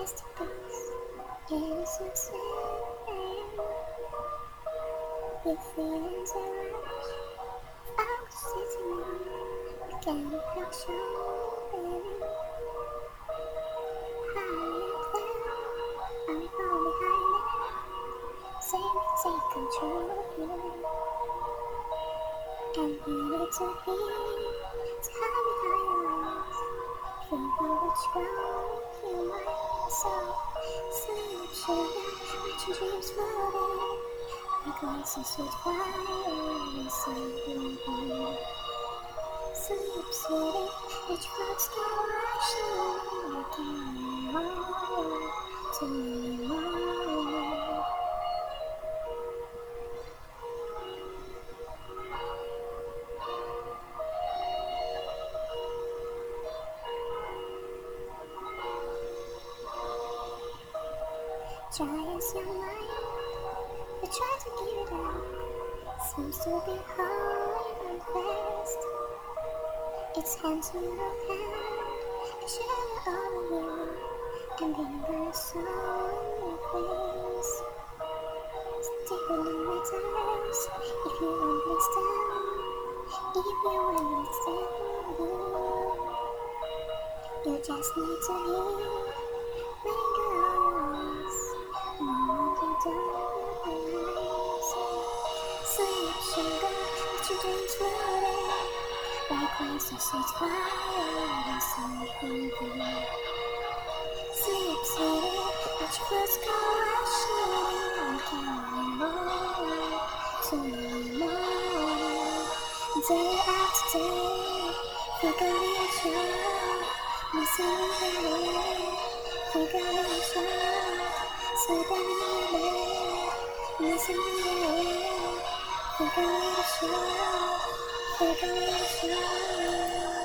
masterpiece, innocent sin. Your feelings are rush, out sitting on, I can't help showing. Higher than, I'm fall behind it, say me take control of you. And you need to hear, tell me how you is. Figure what's wrong with your mind, so sleep, sugar, let your dreams floating. Like ice and sweet fire inside. Sleep, sweetie, let your thoughts go rushing. Tomorrow, tomorrow. Try as your mind, but try to give it up. Seems to be hard and fast. It's hand to hand, a shadow over you, and then there's so many things. Stick with my times, if you understand, if you understand you, you just need to hear, linger on your voice, more you don't realize. Sleep, sugar, let your dreams floating. Like ice or sweet fire inside you. Sleep, sweetie, let your clothes go rushing. Tomorrow, tomorrow. Day after day, figuring it out. Missing you, figuring it out. Sleeping in your bed, missing you, figuring it out. Figuring it out.